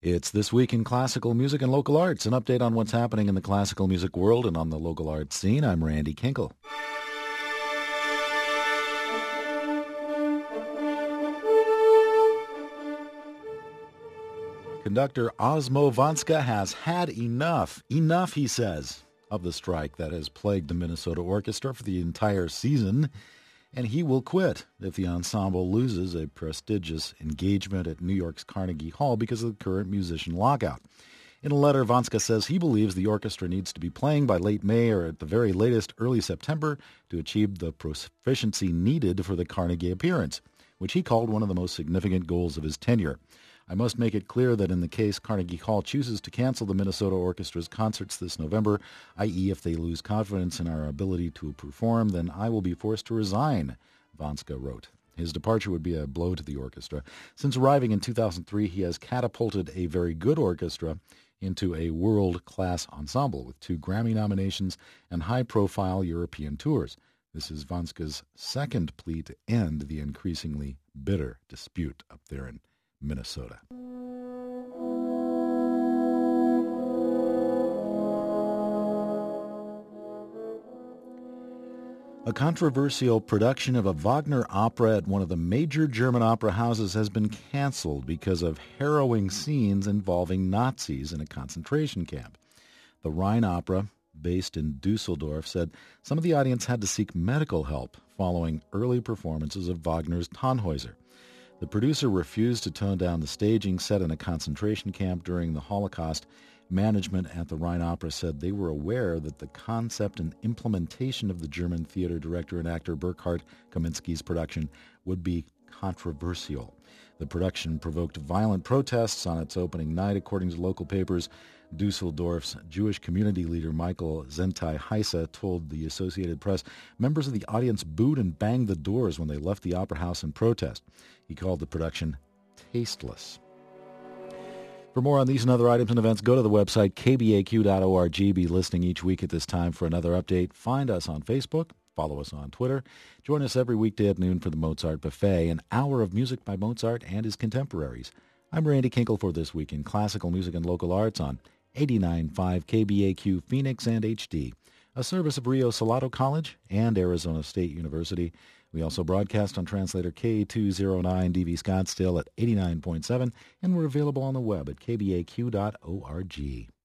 It's This Week in Classical Music and Local Arts, an update on what's happening in the classical music world and on the local arts scene. I'm Randy Kinkle. Conductor Osmo Vanska has had enough. Enough, he says, of the strike that has plagued the Minnesota Orchestra for the entire season. And he will quit if the ensemble loses a prestigious engagement at New York's Carnegie Hall because of the current musician lockout. In a letter, Vanska says he believes the orchestra needs to be playing by late May or at the very latest early September to achieve the proficiency needed for the Carnegie appearance, which he called one of the most significant goals of his tenure. I must make it clear that in the case Carnegie Hall chooses to cancel the Minnesota Orchestra's concerts this November, i.e. if they lose confidence in our ability to perform, then I will be forced to resign, Vanska wrote. His departure would be a blow to the orchestra. Since arriving in 2003, he has catapulted a very good orchestra into a world-class ensemble with 2 Grammy nominations and high-profile European tours. This is Vanska's second plea to end the increasingly bitter dispute up there in Minnesota. A controversial production of a Wagner opera at one of the major German opera houses has been canceled because of harrowing scenes involving Nazis in a concentration camp. The Rhine Opera, based in Dusseldorf, said some of the audience had to seek medical help following early performances of Wagner's Tannhäuser. The producer refused to tone down the staging set in a concentration camp during the Holocaust. Management at the Rhine Opera said they were aware that the concept and implementation of the German theater director and actor Burkhard Kaminski's production would be controversial. The production provoked violent protests on its opening night, according to local papers. Dusseldorf's Jewish community leader Michael Zentai Heise told the Associated Press members of the audience booed and banged the doors when they left the opera house in protest. He called the production tasteless. For more on these and other items and events, go to the website kbaq.org. Be listening each week at this time for another update. Find us on Facebook. Follow us on Twitter. Join us every weekday at noon for the Mozart Buffet, an hour of music by Mozart and his contemporaries. I'm Randy Kinkle for This Week in Classical Music and Local Arts on 89.5 KBAQ Phoenix and HD, a service of Rio Salado College and Arizona State University. We also broadcast on translator K209DV Scottsdale at 89.7, and we're available on the web at kbaq.org.